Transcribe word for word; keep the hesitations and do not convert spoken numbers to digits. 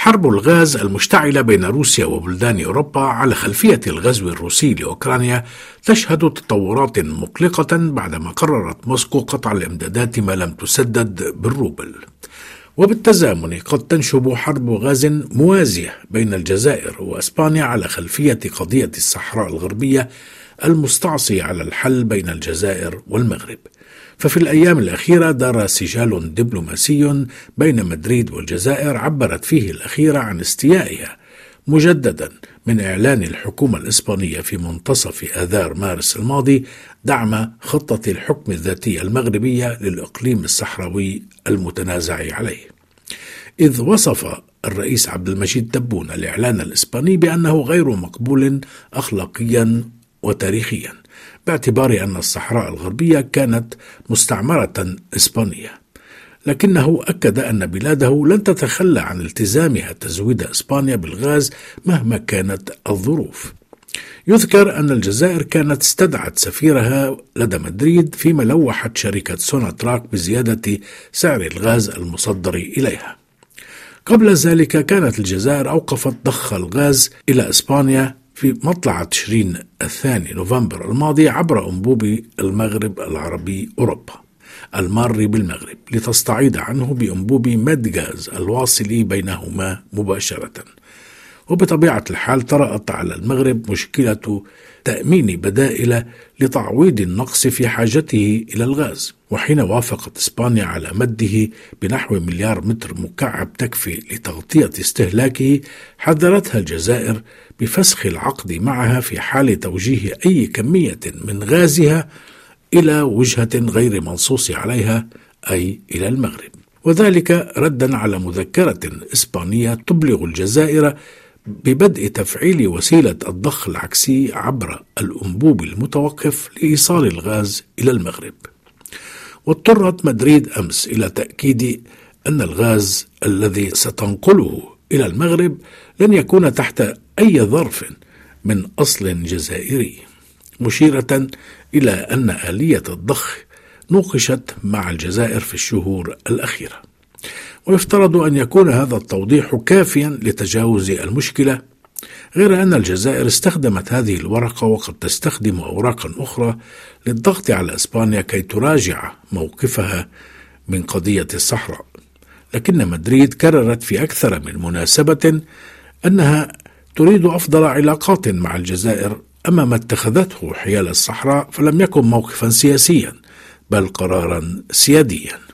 حرب الغاز المشتعلة بين روسيا وبلدان أوروبا على خلفية الغزو الروسي لأوكرانيا تشهد تطورات مقلقة بعدما قررت موسكو قطع الإمدادات ما لم تسدد بالروبل. وبالتزامن قد تنشب حرب غاز موازية بين الجزائر وأسبانيا على خلفية قضية الصحراء الغربية المستعصية على الحل بين الجزائر والمغرب. ففي الأيام الأخيرة دار سجال دبلوماسي بين مدريد والجزائر عبرت فيه الأخيرة عن استيائها مجددا من إعلان الحكومة الإسبانية في منتصف آذار مارس الماضي دعم خطة الحكم الذاتي المغربية للإقليم الصحراوي المتنازع عليه، إذ وصف الرئيس عبد المجيد تبون الإعلان الإسباني بأنه غير مقبول أخلاقيا وتاريخيا، باعتبار أن الصحراء الغربية كانت مستعمرة إسبانية، لكنه أكد أن بلاده لن تتخلى عن التزامها تزويد إسبانيا بالغاز مهما كانت الظروف. يذكر أن الجزائر كانت استدعت سفيرها لدى مدريد فيما لوحت شركة سوناتراك بزيادة سعر الغاز المصدر إليها. قبل ذلك كانت الجزائر أوقفت ضخ الغاز إلى إسبانيا في مطلع تشرين الثاني نوفمبر الماضي عبر أنبوب المغرب العربي أوروبا المار بالمغرب لتستعيض عنه بأنبوب مادغاز الواصل بينهما مباشرة. وبطبيعة الحال طرأت على المغرب مشكلة تأمين بدائل لتعويض النقص في حاجته إلى الغاز، وحين وافقت إسبانيا على مده بنحو مليار متر مكعب تكفي لتغطية استهلاكه، حذرتها الجزائر بفسخ العقد معها في حال توجيه أي كمية من غازها إلى وجهة غير منصوص عليها أي إلى المغرب، وذلك ردا على مذكرة إسبانية تبلغ الجزائر ببدء تفعيل وسيلة الضخ العكسي عبر الأنبوب المتوقف لإيصال الغاز إلى المغرب. واضطرت مدريد أمس إلى تأكيد أن الغاز الذي ستنقله إلى المغرب لن يكون تحت أي ظرف من أصل جزائري، مشيرة إلى أن آلية الضخ نوقشت مع الجزائر في الشهور الأخيرة. ويفترض أن يكون هذا التوضيح كافيا لتجاوز المشكلة، غير أن الجزائر استخدمت هذه الورقة وقد تستخدم أوراقا أخرى للضغط على إسبانيا كي تراجع موقفها من قضية الصحراء. لكن مدريد كررت في أكثر من مناسبة أنها تريد أفضل علاقات مع الجزائر، أما ما اتخذته حيال الصحراء فلم يكن موقفا سياسيا بل قرارا سياديا.